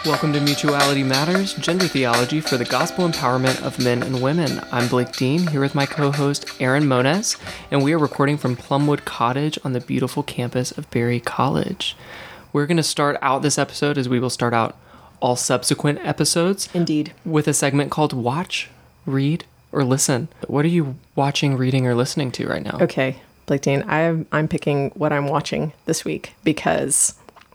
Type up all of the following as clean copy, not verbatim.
Welcome to Mutuality Matters, gender theology for the gospel empowerment of men and women. I'm Blake Dean, here with my co-host Aaron Moniz, and we are recording from Plumwood Cottage on the beautiful campus of Berry College. We're going to start out this episode, as we will start out all subsequent episodes. Indeed. With a segment called Watch, Read, or Listen. What are you watching, reading, or listening to right now? Okay, Blake Dean, I'm picking what I'm watching this week because...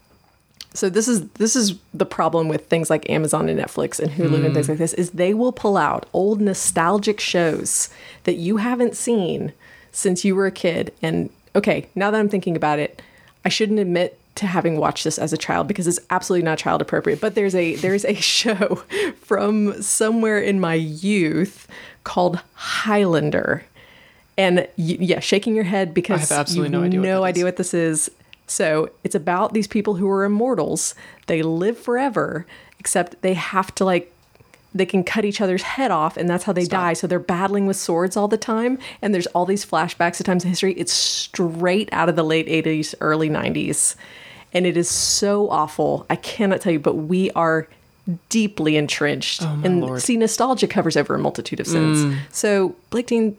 So this is the problem with things like Amazon and Netflix and Hulu and things like this, is they will pull out old nostalgic shows that you haven't seen since you were a kid. And okay, now that I'm thinking about it, I shouldn't admit to having watched this as a child because it's absolutely not child appropriate. But there's a show from somewhere in my youth called Highlander. And shaking your head because I have absolutely no idea what this is. So it's about these people who are immortals. They live forever, except they have to they can cut each other's head off, and that's how they die. So they're battling with swords all the time. And there's all these flashbacks to times in history. It's straight out of the late 80s, early 90s. And it is so awful. I cannot tell you, but we are deeply entrenched. Oh, my and Lord. See, nostalgia covers over a multitude of sins. So Blake Dean,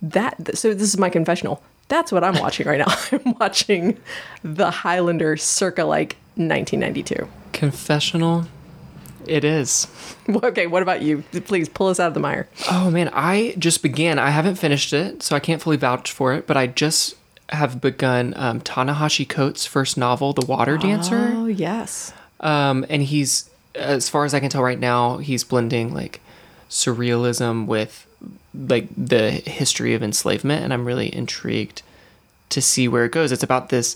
so this is my confessional. That's what I'm watching right now. I'm watching The Highlander circa 1992. Confessional, it is. Okay, what about you? Please pull us out of the mire. Oh man, I just began. I haven't finished it, so I can't fully vouch for it, but I just have begun Tanahashi Coates' first novel, The Water Dancer. Oh, yes. And he's, as far as I can tell right now, he's blending surrealism with the history of enslavement, and I'm really intrigued to see where it goes. It's about this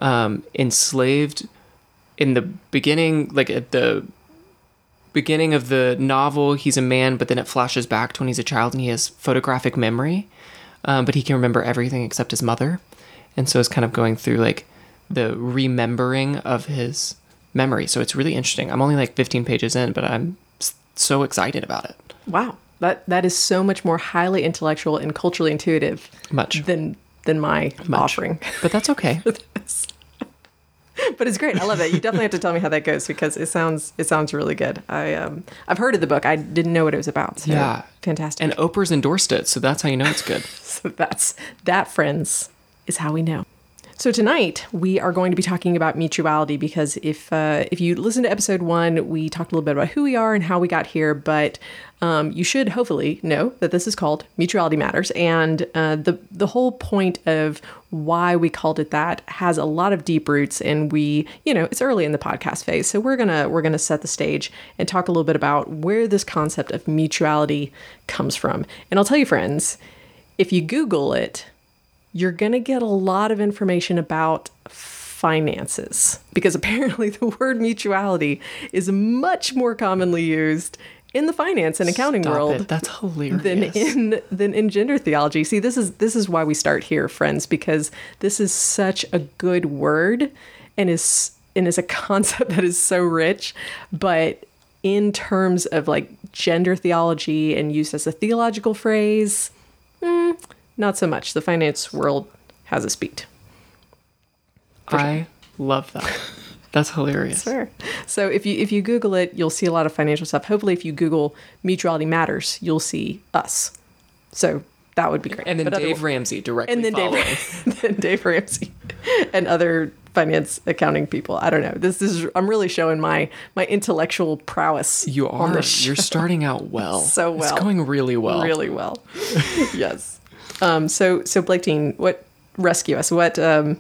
enslaved in the beginning, at the beginning of the novel, he's a man, but then it flashes back to when he's a child and he has photographic memory, but he can remember everything except his mother. And so it's kind of going through the remembering of his memory. So it's really interesting. I'm only 15 pages in, but I'm so excited about it. Wow. That is so much more highly intellectual and culturally intuitive than my offering. But that's okay. But it's great. I love it. You definitely have to tell me how that goes because it sounds really good. I've heard of the book. I didn't know what it was about. So yeah. Fantastic. And Oprah's endorsed it, so that's how you know it's good. So that, friends, is how we know. So tonight we are going to be talking about mutuality because if you listen to episode 1, we talked a little bit about who we are and how we got here, but you should hopefully know that this is called Mutuality Matters, and the whole point of why we called it that has a lot of deep roots, and it's early in the podcast phase, so we're gonna set the stage and talk a little bit about where this concept of mutuality comes from. And I'll tell you, friends, if you Google it, you're going to get a lot of information about finances because apparently the word mutuality is much more commonly used in the finance and accounting world. That's hilarious. Than in gender theology. See, this is why we start here, friends, because this is such a good word and is a concept that is so rich, but in terms of gender theology and used as a theological phrase, not so much. The finance world has a speed. I love that. That's hilarious. Sure. So if you Google it, you'll see a lot of financial stuff. Hopefully, if you Google Mutuality Matters, you'll see us. So that would be great. And then Dave Ramsey directly and then following. Dave Ramsey and other finance accounting people. I don't know. This is I'm really showing my intellectual prowess. You are. On this show. You're starting out well. So well. It's going really well. Really well. Yes. So Blake Dean, rescue us? What's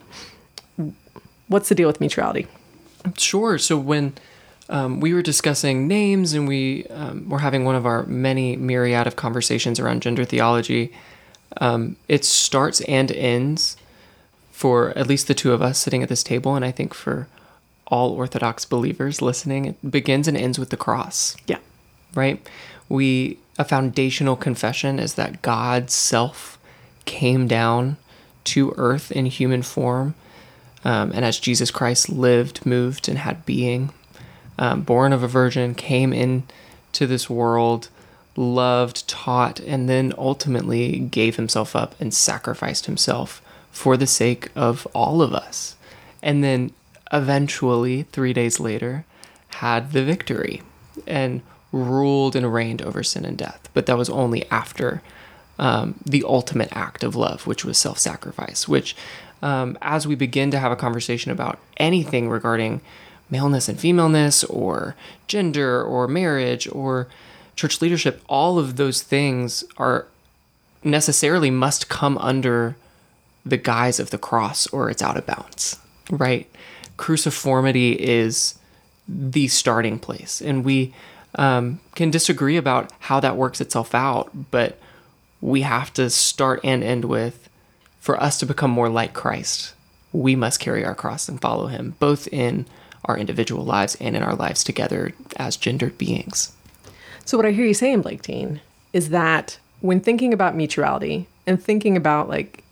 the deal with mutuality? Sure. So when we were discussing names and we were having one of our many myriad of conversations around gender theology, it starts and ends for at least the two of us sitting at this table, and I think for all Orthodox believers listening, it begins and ends with the cross. Yeah. Right? A foundational confession is that God's self came down to earth in human form, and as Jesus Christ lived, moved, and had being, born of a virgin, came into this world, loved, taught, and then ultimately gave himself up and sacrificed himself for the sake of all of us. And then eventually, 3 days later, had the victory and ruled and reigned over sin and death. But that was only after the ultimate act of love, which was self-sacrifice, which as we begin to have a conversation about anything regarding maleness and femaleness or gender or marriage or church leadership, all of those things are necessarily must come under the guise of the cross or it's out of bounds, right? Cruciformity is the starting place. And we can disagree about how that works itself out, but we have to start and end with, for us to become more like Christ, we must carry our cross and follow him, both in our individual lives and in our lives together as gendered beings. So what I hear you saying, Blake Dean, is that when thinking about mutuality and thinking about like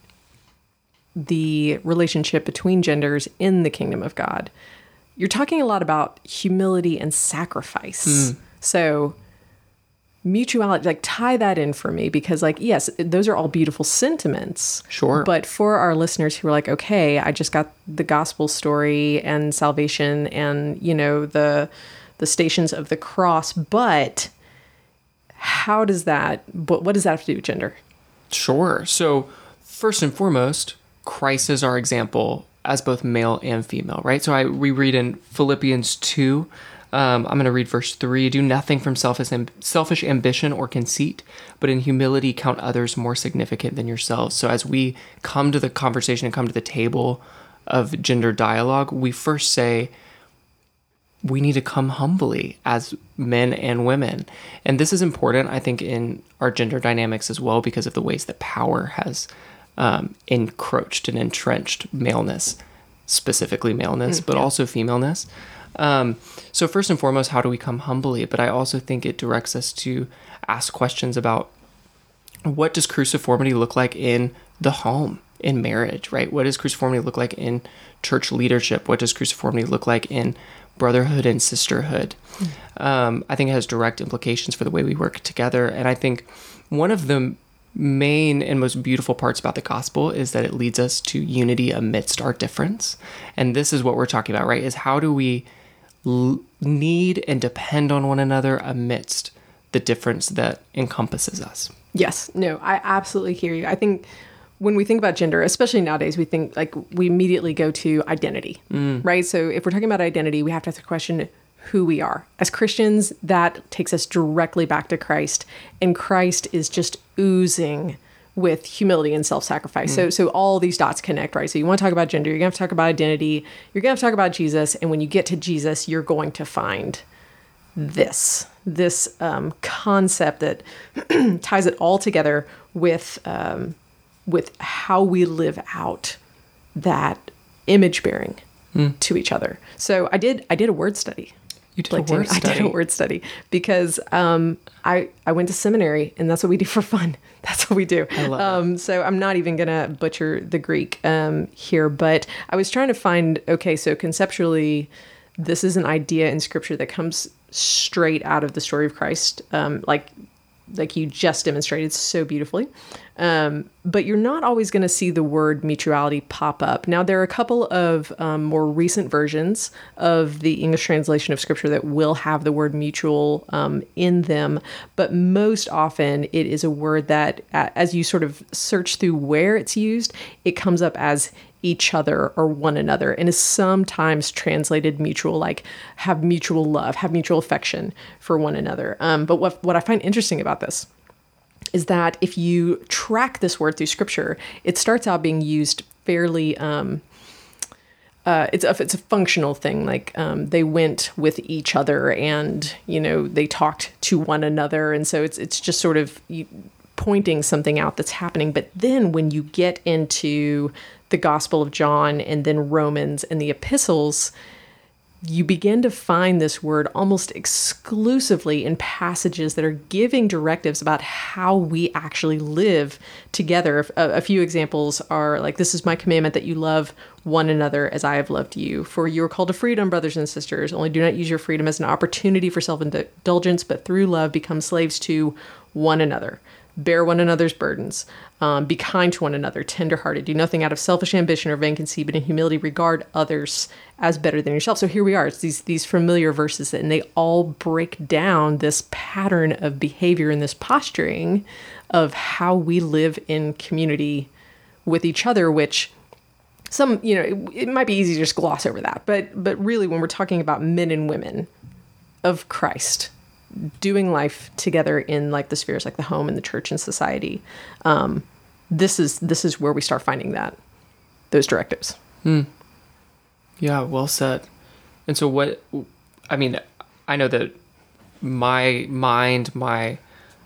the relationship between genders in the kingdom of God, you're talking a lot about humility and sacrifice. So mutuality, like tie that in for me, because like, yes, those are all beautiful sentiments. Sure. But for our listeners who are like, okay, I just got the gospel story and salvation and, you know, the stations of the cross, but how does that, what does that have to do with gender? Sure. So first and foremost, Christ is our example as both male and female, right? So we read in Philippians 2, I'm going to read verse 3, do nothing from selfish ambition or conceit, but in humility count others more significant than yourselves. So as we come to the conversation and come to the table of gender dialogue, we first say, we need to come humbly as men and women. And this is important, I think, in our gender dynamics as well, because of the ways that power has encroached and entrenched maleness, specifically maleness, but also femaleness. So first and foremost, how do we come humbly? But I also think it directs us to ask questions about, what does cruciformity look like in the home, in marriage, right? What does cruciformity look like in church leadership? What does cruciformity look like in brotherhood and sisterhood? I think it has direct implications for the way we work together. And I think one of the main and most beautiful parts about the gospel is that it leads us to unity amidst our difference. And this is what we're talking about, right? Is how do we need and depend on one another amidst the difference that encompasses us? Yes, no, I absolutely hear you. I think when we think about gender, especially nowadays, we think like we immediately go to identity, right? So if we're talking about identity, we have to ask the question, who we are. As Christians, that takes us directly back to Christ, and Christ is just oozing with humility and self-sacrifice. So all these dots connect, right? So you want to talk about gender, you're going to have to talk about identity, you're going to have to talk about Jesus, and when you get to Jesus, you're going to find this concept that ties it all together with how we live out that image bearing to each other. So I did a word study. You did a word study? I did a word study because I went to seminary, and that's what we do for fun. That's what we do. I love it. So I'm not even going to butcher the Greek here, but I was trying to find, okay, so conceptually, this is an idea in Scripture that comes straight out of the story of Christ, like you just demonstrated so beautifully. But you're not always going to see the word mutuality pop up. Now, there are a couple of more recent versions of the English translation of Scripture that will have the word mutual in them. But most often, it is a word that, as you sort of search through where it's used, it comes up as each other or one another, and is sometimes translated mutual, like have mutual love, have mutual affection for one another. But what I find interesting about this is that if you track this word through Scripture, it starts out being used fairly, it's a functional thing. Like they went with each other, and they talked to one another, and so it's just sort of pointing something out that's happening. But then when you get into the Gospel of John and then Romans and the epistles, you begin to find this word almost exclusively in passages that are giving directives about how we actually live together. A few examples are like, this is my commandment, that you love one another as I have loved you. For you are called to freedom, brothers and sisters. Only do not use your freedom as an opportunity for self-indulgence, but through love become slaves to one another. bear one another's burdens, be kind to one another, tenderhearted, do nothing out of selfish ambition or vain conceit, but in humility regard others as better than yourself. So here we are. It's these familiar verses, and they all break down this pattern of behavior and this posturing of how we live in community with each other, which some, it might be easy to just gloss over that. But really, when we're talking about men and women of Christ doing life together in like the spheres, like the home and the church and society, this is where we start finding those directives. Yeah, well said. And so I know that my mind, my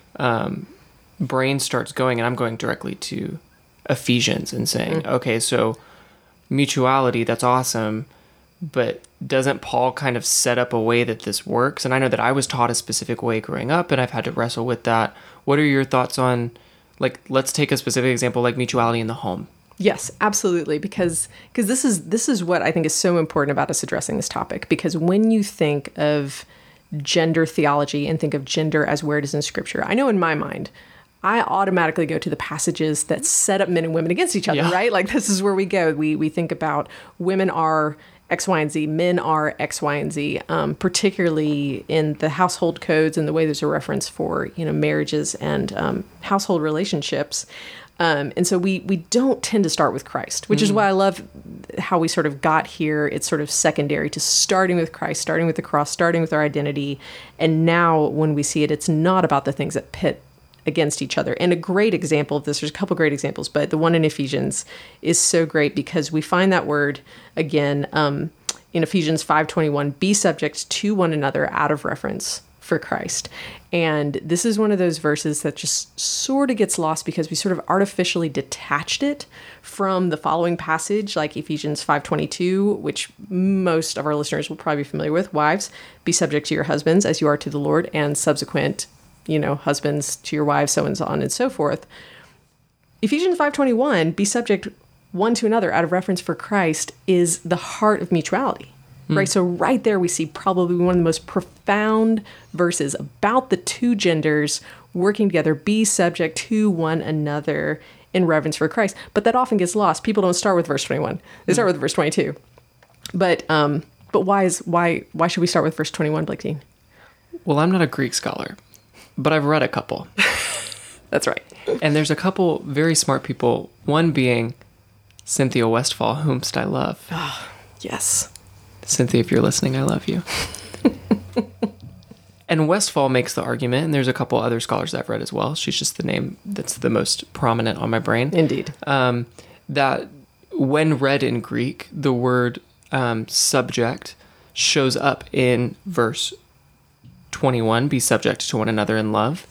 brain starts going, and I'm going directly to Ephesians and saying, okay, so mutuality, that's awesome, but doesn't Paul kind of set up a way that this works? And I know that I was taught a specific way growing up, and I've had to wrestle with that. What are your thoughts on, like, let's take a specific example like mutuality in the home? Yes, absolutely. Because this is what I think is so important about us addressing this topic. Because when you think of gender theology and think of gender as where it is in Scripture, I know in my mind, I automatically go to the passages that set up men and women against each other, right? Like this is where we go. We think about women are X, Y, and Z, men are X, Y, and Z, particularly in the household codes and the way there's a reference for, marriages and household relationships. And so we don't tend to start with Christ, which is why I love how we sort of got here. It's sort of secondary to starting with Christ, starting with the cross, starting with our identity. And now when we see it, it's not about the things that pit against each other. And a great example of this, there's a couple great examples, but the one in Ephesians is so great because we find that word again in Ephesians 5:21, be subject to one another out of reference for Christ. And this is one of those verses that just sort of gets lost because we sort of artificially detached it from the following passage, like Ephesians 5:22, which most of our listeners will probably be familiar with. Wives, be subject to your husbands as you are to the Lord, and subsequent, husbands to your wives, so and so on and so forth. Ephesians 5:21, be subject one to another out of reference for Christ, is the heart of mutuality. Right. So right there we see probably one of the most profound verses about the two genders working together, be subject to one another in reverence for Christ. But that often gets lost. People don't start with verse 21. They start with verse 22. But why should we start with verse 21, Blake Dean? Well, I'm not a Greek scholar, but I've read a couple. That's right. And there's a couple very smart people, one being Cynthia Westfall, whomst I love. Oh, yes. Cynthia, if you're listening, I love you. And Westfall makes the argument, and there's a couple other scholars that I've read as well. She's just the name that's the most prominent on my brain. Indeed. That when read in Greek, the word subject shows up in verse 21, be subject to one another in love,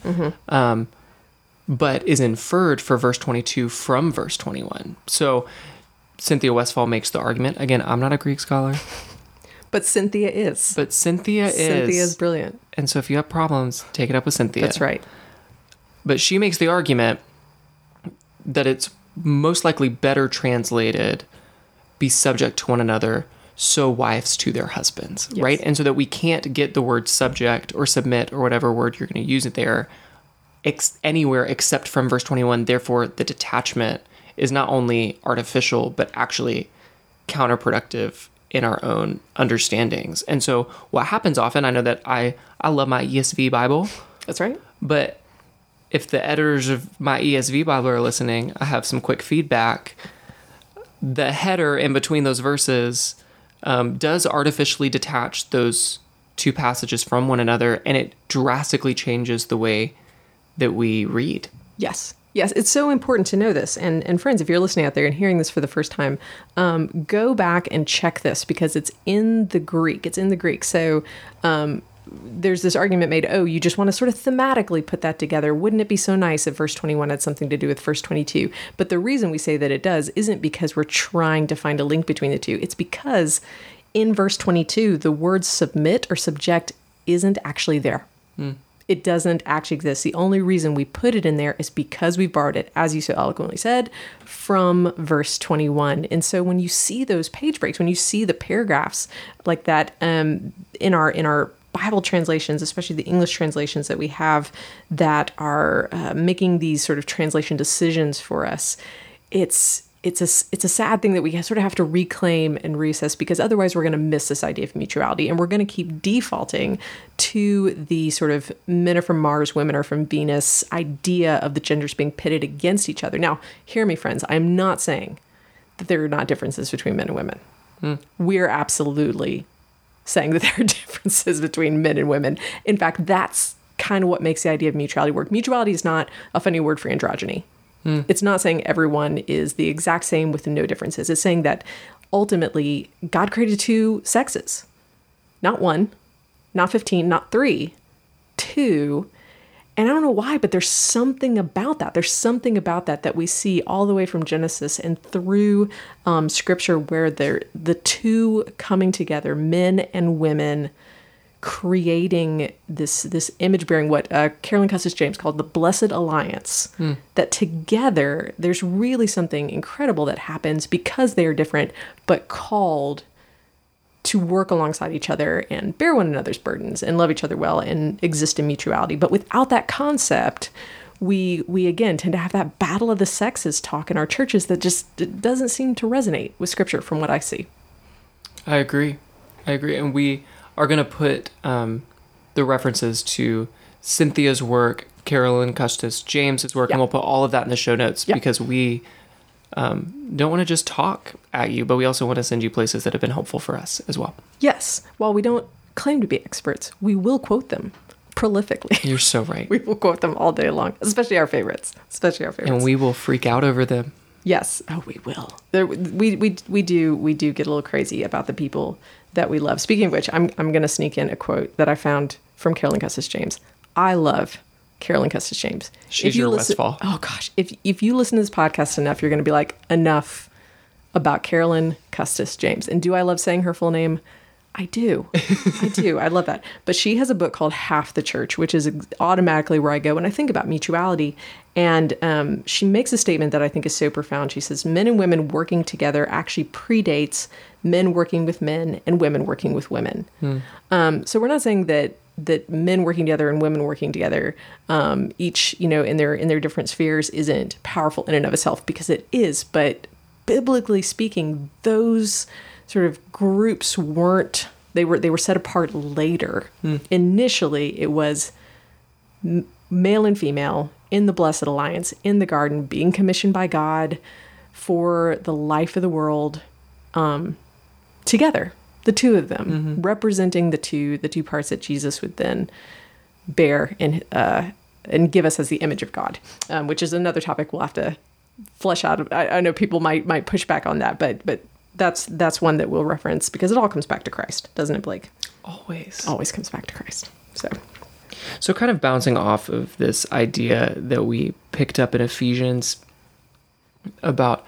but is inferred for verse 22 from verse 21. So Cynthia Westfall makes the argument. Again, I'm not a Greek scholar. But Cynthia is. Cynthia is brilliant. And so if you have problems, take it up with Cynthia. That's right. But she makes the argument that it's most likely better translated, be subject to one another, so wives to their husbands, yes. right? And so that we can't get the word subject or submit or whatever word you're going to use it there anywhere except from verse 21. Therefore, the detachment is not only artificial, but actually counterproductive in our own understandings. And so what happens often, I know that I love my ESV Bible. That's right. But if the editors of my ESV Bible are listening, I have some quick feedback. The header in between those verses does artificially detach those two passages from one another, and it drastically changes the way that we read. Yes. Yes, it's so important to know this. And friends, if you're listening out there and hearing this for the first time, go back and check this because it's in the Greek. It's in the Greek. So there's this argument made, you just want to sort of thematically put that together. Wouldn't it be so nice if verse 21 had something to do with verse 22? But the reason we say that it does isn't because we're trying to find a link between the two. It's because in verse 22, the word submit or subject isn't actually there. It doesn't actually exist. The only reason we put it in there is because we borrowed it, as you so eloquently said, from verse 21. And so when you see those page breaks, when you see the paragraphs like that in our Bible translations, especially the English translations that we have that are making these sort of translation decisions for us, it's a sad thing that we sort of have to reclaim and reassess, because otherwise we're going to miss this idea of mutuality, and we're going to keep defaulting to the sort of men are from Mars, women are from Venus idea of the genders being pitted against each other. Now, hear me, friends. I'm not saying that there are not differences between men and women. We're absolutely saying that there are differences between men and women. In fact, that's kind of what makes the idea of mutuality work. Mutuality is not a funny word for androgyny. It's not saying everyone is the exact same with no differences. It's saying that ultimately God created two sexes. Not one, not 15, not three, two. And I don't know why, but there's something about that. There's something about that we see all the way from Genesis and through Scripture, where the two coming together, men and women, creating this image bearing what Carolyn Custis James called the Blessed Alliance. That together, there's really something incredible that happens because they are different, but called to work alongside each other and bear one another's burdens and love each other well and exist in mutuality. But without that concept, we again tend to have that battle of the sexes talk in our churches that just doesn't seem to resonate with Scripture from what I see. I agree. And we are going to put the references to Cynthia's work, Carolyn Custis James's work, and we'll put all of that in the show notes because we don't want to just talk at you, but we also want to send you places that have been helpful for us as well. Yes. While we don't claim to be experts, we will quote them prolifically. You're so right. We will quote them all day long, especially our favorites. And we will freak out over them. Yes. Oh, we will. We do get a little crazy about the people that we love. Speaking of which, I'm going to sneak in a quote that I found from Carolyn Custis James. I love Carolyn Custis James. She's your Westfall. Oh gosh, if you listen to this podcast enough, you're going to be like, enough about Carolyn Custis James. And do I love saying her full name? I do. I do. I love that. But she has a book called Half the Church, which is automatically where I go when I think about mutuality. And she makes a statement that I think is so profound. She says, men and women working together actually predates men working with men and women working with women. So we're not saying that men working together and women working together, each, in their different spheres, isn't powerful in and of itself, because it is. But biblically speaking, those sort of groups weren't. They were set apart later. Initially, it was male and female in the Blessed Alliance in the garden, being commissioned by God for the life of the world, together. The two of them, representing the two parts that Jesus would then bear and give us as the image of God, which is another topic we'll have to flesh out. I know people might push back on that, but that's one that we'll reference because it all comes back to Christ, doesn't it, Blake? Always comes back to Christ. So kind of bouncing off of this idea that we picked up in Ephesians about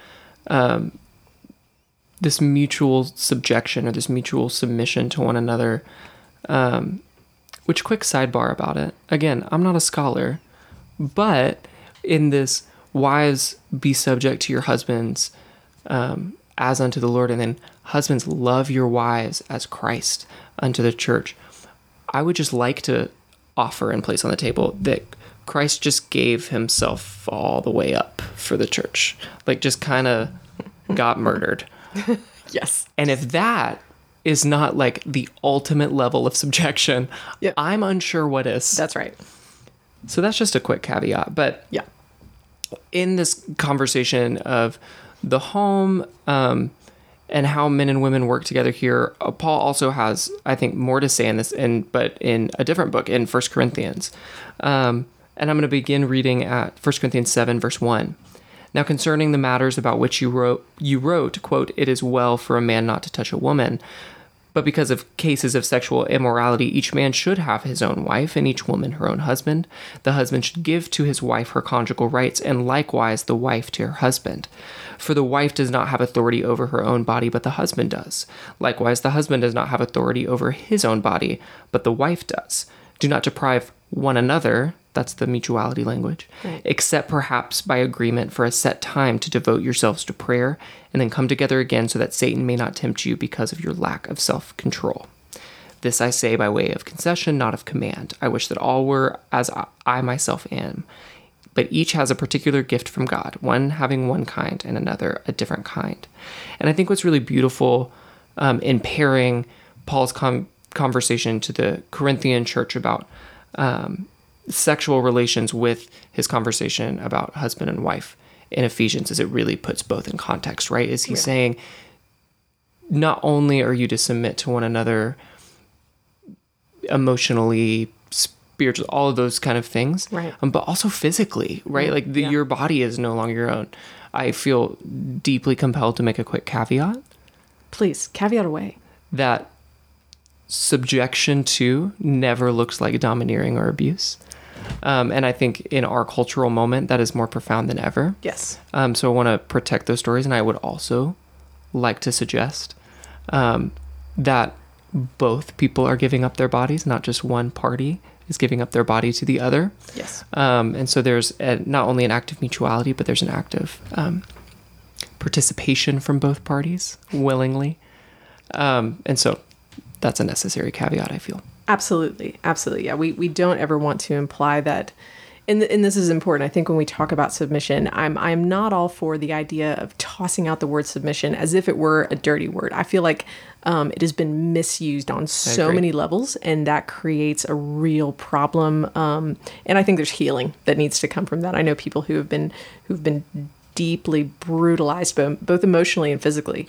this mutual subjection or this mutual submission to one another, which, quick sidebar about it. Again, I'm not a scholar, but in this wives be subject to your husbands as unto the Lord, and then husbands love your wives as Christ unto the church. I would just like to offer and place on the table that Christ just gave himself all the way up for the church, like just kind of got murdered. Yes. And if that is not like the ultimate level of subjection, I'm unsure what is. That's right. So that's just a quick caveat. But yeah, in this conversation of the home and how men and women work together here, Paul also has, I think, more to say in this, but in a different book, in 1 Corinthians. And I'm going to begin reading at 1 Corinthians 7, verse 1. Now concerning the matters about which you wrote, quote, "It is well for a man not to touch a woman, but because of cases of sexual immorality, each man should have his own wife, and each woman her own husband. The husband should give to his wife her conjugal rights, and likewise the wife to her husband. For the wife does not have authority over her own body, but the husband does. Likewise, the husband does not have authority over his own body, but the wife does. Do not deprive one another," that's the mutuality language, right, "except perhaps by agreement for a set time to devote yourselves to prayer, and then come together again so that Satan may not tempt you because of your lack of self-control. This I say by way of concession, not of command. I wish that all were as I myself am. But each has a particular gift from God, one having one kind and another a different kind. And I think what's really beautiful in pairing Paul's conversation to the Corinthian church about sexual relations with his conversation about husband and wife in Ephesians is it really puts both in context, right? Is he saying, not only are you to submit to one another emotionally, spiritual, all of those kind of things, right? But also physically, right? Like your body is no longer your own. I feel deeply compelled to make a quick caveat. Please, caveat away. That subjection to never looks like domineering or abuse. And I think in our cultural moment, that is more profound than ever. Yes. So I want to protect those stories. And I would also like to suggest that both people are giving up their bodies, not just one party is giving up their body to the other. Yes. And so there's not only an act of mutuality, but there's an act of participation from both parties willingly. And so that's a necessary caveat, I feel. Absolutely. Absolutely. Yeah. We don't ever want to imply that. And this is important. I think when we talk about submission, I'm not all for the idea of tossing out the word submission as if it were a dirty word. I feel like it has been misused on so many levels, and that creates a real problem. And I think there's healing that needs to come from that. I know people who've been deeply brutalized, both emotionally and physically,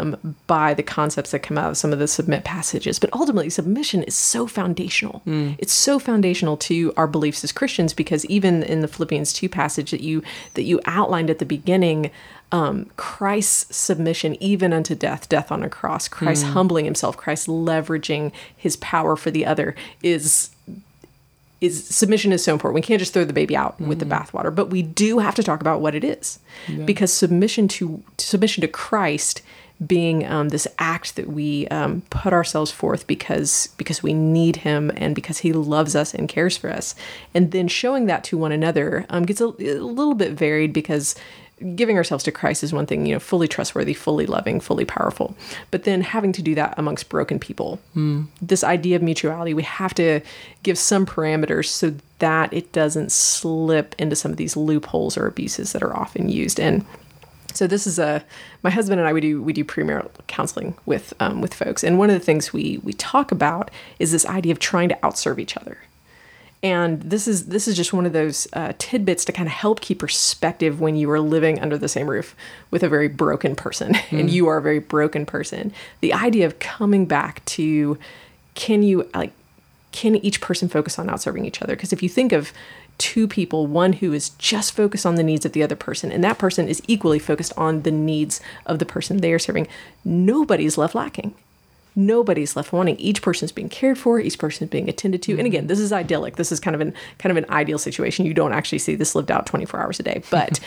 by the concepts that come out of some of the submit passages. But ultimately, submission is so foundational. It's so foundational to our beliefs as Christians, because even in the Philippians 2 passage that you outlined at the beginning, Christ's submission even unto death on a cross, Christ humbling himself, Christ leveraging his power for the other is submission is so important. We can't just throw the baby out with the bathwater, but we do have to talk about what it is, because submission to Christ being this act that we put ourselves forth because we need him and because he loves us and cares for us, and then showing that to one another gets a little bit varied, because giving ourselves to Christ is one thing, fully trustworthy, fully loving, fully powerful. But then having to do that amongst broken people, this idea of mutuality, we have to give some parameters so that it doesn't slip into some of these loopholes or abuses that are often used. And so this is my husband and I, we do premarital counseling with folks. And one of the things we talk about is this idea of trying to outserve each other. And this is just one of those tidbits to kind of help keep perspective when you are living under the same roof with a very broken person, and you are a very broken person. The idea of coming back to, can each person focus on outserving each other? Because if you think of two people, one who is just focused on the needs of the other person, and that person is equally focused on the needs of the person they are serving, nobody's left lacking. Nobody's left wanting. Each person's being cared for. Each person's being attended to. And again, this is idyllic. This is kind of an ideal situation. You don't actually see this lived out 24 hours a day. But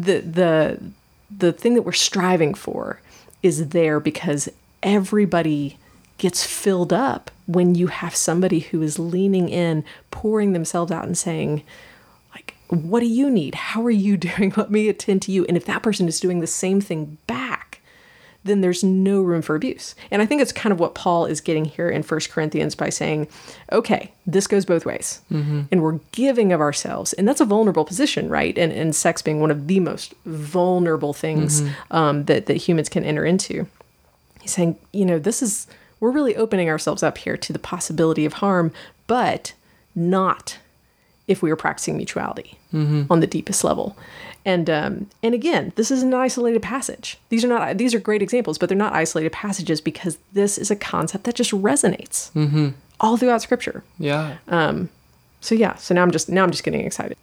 the thing that we're striving for is there because everybody gets filled up when you have somebody who is leaning in, pouring themselves out and saying, like, what do you need? How are you doing? Let me attend to you. And if that person is doing the same thing back, then there's no room for abuse. And I think it's kind of what Paul is getting here in 1 Corinthians by saying, okay, this goes both ways. And we're giving of ourselves. And that's a vulnerable position, right? And sex being one of the most vulnerable things that humans can enter into. He's saying, we're really opening ourselves up here to the possibility of harm, but not if we are practicing mutuality on the deepest level. And again, this isn't an isolated passage. These are great examples, but they're not isolated passages because this is a concept that just resonates all throughout Scripture. Yeah. So now I'm just getting excited.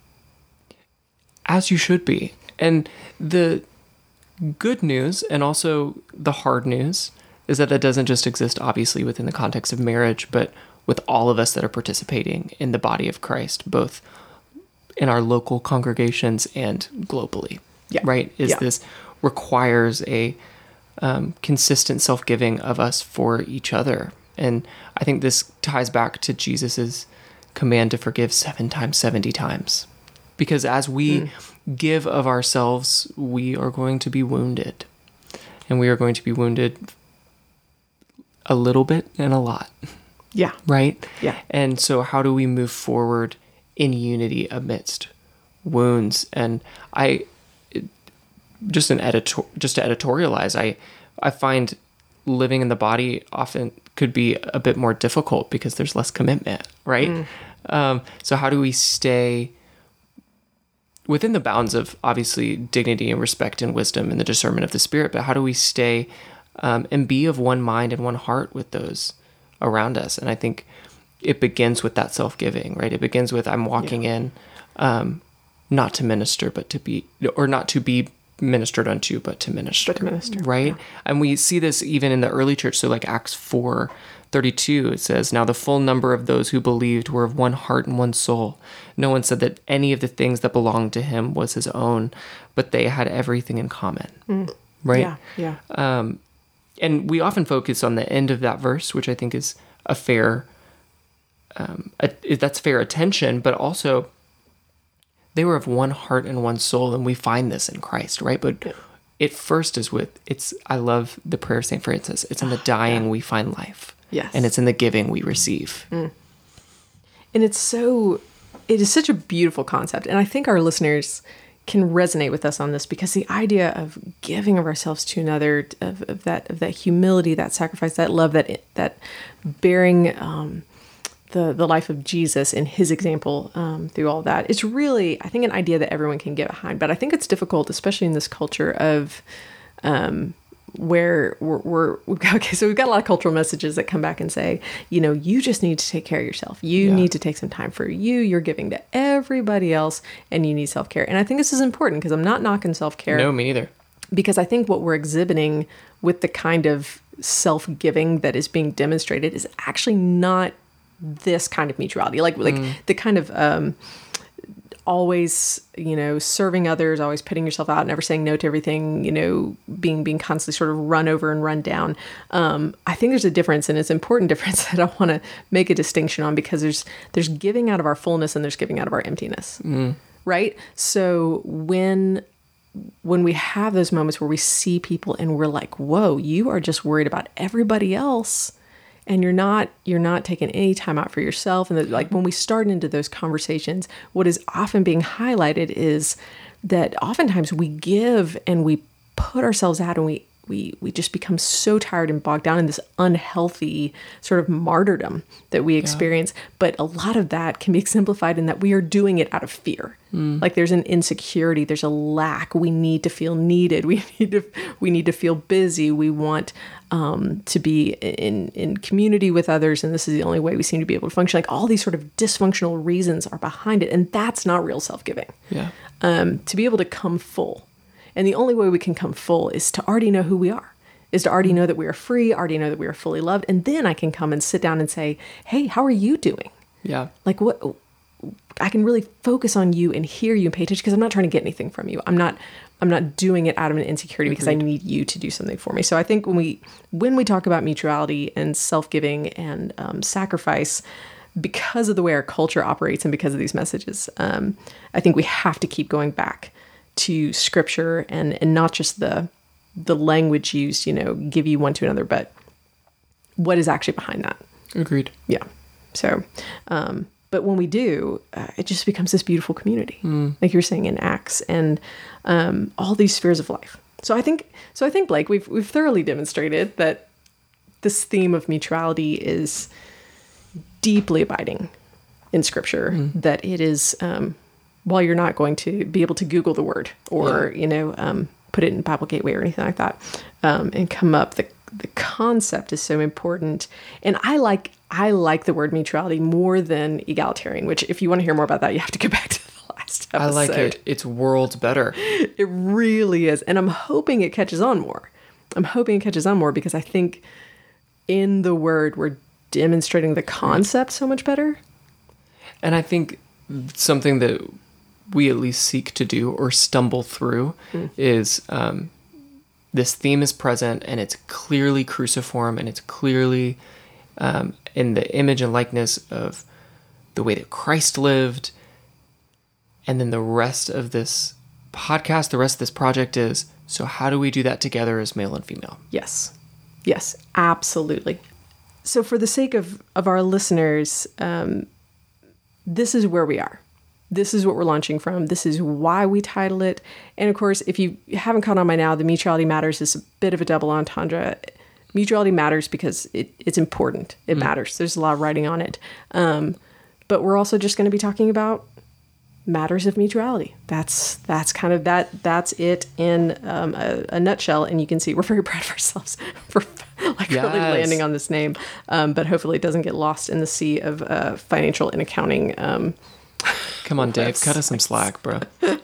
As you should be. And the good news and also the hard news is that doesn't just exist obviously within the context of marriage, but with all of us that are participating in the body of Christ, both in our local congregations and globally, right? This requires a consistent self-giving of us for each other. And I think this ties back to Jesus's command to forgive 7 times, 70 times. Because as we give of ourselves, we are going to be wounded. And we are going to be wounded a little bit and a lot. Yeah. Right? Yeah. And so how do we move forward in unity amidst wounds? And just to editorialize, I find living in the body often could be a bit more difficult because there's less commitment, right? So how do we stay within the bounds of obviously dignity and respect and wisdom and the discernment of the Spirit, but how do we stay and be of one mind and one heart with those around us? And I think it begins with that self-giving, right? It begins with I'm walking in not to minister, but to be, or not to be ministered unto, but to minister. Right? Yeah. And we see this even in the early church. So like Acts 4:32, it says, "Now the full number of those who believed were of one heart and one soul. No one said that any of the things that belonged to him was his own, but they had everything in common." Right? Yeah. And we often focus on the end of that verse, which I think is a fair, that's fair attention, but also they were of one heart and one soul, and we find this in Christ, right? But it first is I love the prayer of St. Francis. It's in the dying we find life. Yes. And it's in the giving we receive. And it is such a beautiful concept. And I think our listeners can resonate with us on this, because the idea of giving of ourselves to another, of that humility, that sacrifice, that love, that bearing the life of Jesus and his example through all that, it's really, I think, an idea that everyone can get behind. But I think it's difficult, especially in this culture of where we've got a lot of cultural messages that come back and say, you just need to take care of yourself. You need to take some time for you. You're giving to everybody else, and you need self-care. And I think this is important, because I'm not knocking self-care. No, me neither. Because I think what we're exhibiting with the kind of self-giving that is being demonstrated is actually not this kind of mutuality. Like the kind of always, serving others, always putting yourself out, never saying no to everything, being constantly sort of run over and run down. I think there's a difference, and it's an important difference that I want to make a distinction on, because there's giving out of our fullness and there's giving out of our emptiness. Right? So when we have those moments where we see people and we're like, whoa, you are just worried about everybody else, and you're not taking any time out for yourself. And like when we start into those conversations, what is often being highlighted is that oftentimes we give and we put ourselves out, and we just become so tired and bogged down in this unhealthy sort of martyrdom that we experience. But a lot of that can be exemplified in that we are doing it out of fear. Like there's an insecurity, there's a lack. We need to feel needed. We need to feel busy. We want to be in community with others, and this is the only way we seem to be able to function. Like all these sort of dysfunctional reasons are behind it, and that's not real self-giving. Yeah. To be able to come full. And the only way we can come full is to already know who we are, is to already know that we are free, already know that we are fully loved. And then I can come and sit down and say, hey, how are you doing? Yeah. Like what, I can really focus on you and hear you and pay attention, because I'm not trying to get anything from you. I'm not doing it out of an insecurity because I need you to do something for me. So I think when we talk about mutuality and self-giving and sacrifice, because of the way our culture operates and because of these messages, I think we have to keep going back to Scripture and not just the language used, give you one to another, but what is actually behind that. Agreed. Yeah. So, but when we do, it just becomes this beautiful community, like you were saying in Acts, and all these spheres of life. So I think Blake, we've thoroughly demonstrated that this theme of mutuality is deeply abiding in Scripture. That it is. While you're not going to be able to Google the word or, put it in Bible Gateway or anything like that, and come up, the concept is so important. And I like the word mutuality more than egalitarian, which if you want to hear more about that, you have to go back to the last episode. I like it. It's worlds better. It really is. And I'm hoping it catches on more. Because I think in the word, we're demonstrating the concept so much better. And I think something that we at least seek to do or stumble through is this theme is present, and it's clearly cruciform, and it's clearly in the image and likeness of the way that Christ lived. And then the rest of this podcast, the rest of this project is, so how do we do that together as male and female? Yes, absolutely. So for the sake of our listeners, this is where we are. This is what we're launching from. This is why we title it. And of course, if you haven't caught on by now, the Mutuality Matters is a bit of a double entendre. Mutuality matters because it's important. It matters. There's a lot of writing on it. But we're also just going to be talking about matters of mutuality. That's kind of that's it in a nutshell. And you can see we're very proud of ourselves for really landing on this name. But hopefully it doesn't get lost in the sea of financial and accounting. Come on, Dave, cut us some slack, bro.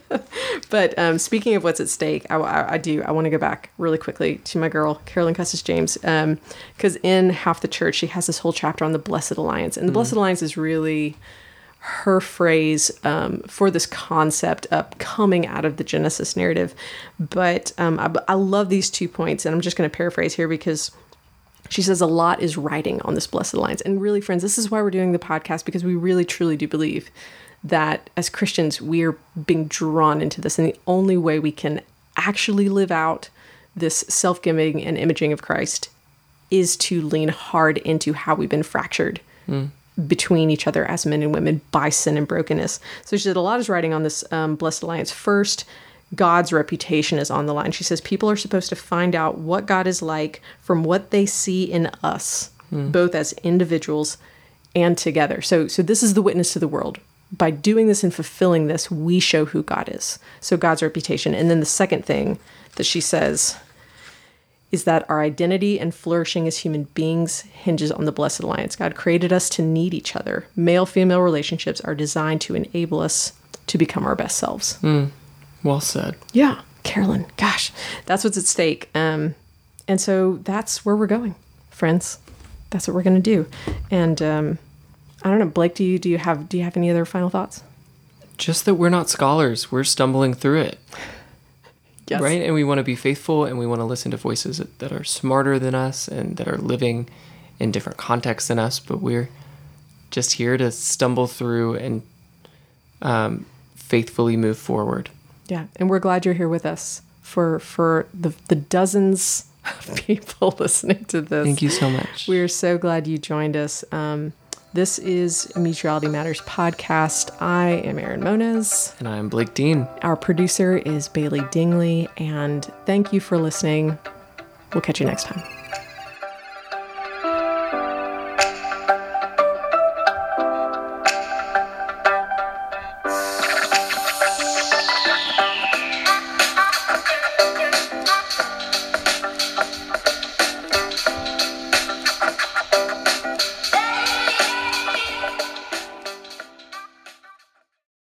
But speaking of what's at stake, I want to go back really quickly to my girl, Carolyn Custis James, because in Half the Church, she has this whole chapter on the Blessed Alliance. And the Blessed Alliance is really her phrase for this concept coming out of the Genesis narrative. But I love these 2 points, and I'm just going to paraphrase here because she says a lot is riding on this Blessed Alliance. And really, friends, this is why we're doing the podcast, because we really, truly do believe that as Christians, we are being drawn into this. And the only way we can actually live out this self-giving and imaging of Christ is to lean hard into how we've been fractured between each other as men and women by sin and brokenness. So she said a lot is riding on this Blessed Alliance. First, God's reputation is on the line. She says people are supposed to find out what God is like from what they see in us, both as individuals and together. So this is the witness to the world. By doing this and fulfilling this, we show who God is. So God's reputation. And then the second thing that she says is that our identity and flourishing as human beings hinges on the Blessed Alliance. God created us to need each other. Male-female relationships are designed to enable us to become our best selves. Well said. Yeah, Carolyn, gosh, that's what's at stake. And so that's where we're going, friends. That's what we're going to do. And I don't know, Blake, do you have any other final thoughts? Just that we're not scholars. We're stumbling through it. Yes. Right? And we want to be faithful, and we want to listen to voices that are smarter than us and that are living in different contexts than us. But we're just here to stumble through and faithfully move forward. Yeah. And we're glad you're here with us for the dozens of people listening to this. Thank you so much. We're so glad you joined us. This is Mutuality Matters podcast. I am Erin Moniz. And I'm Blake Dean. Our producer is Bailey Dingley. And thank you for listening. We'll catch you next time.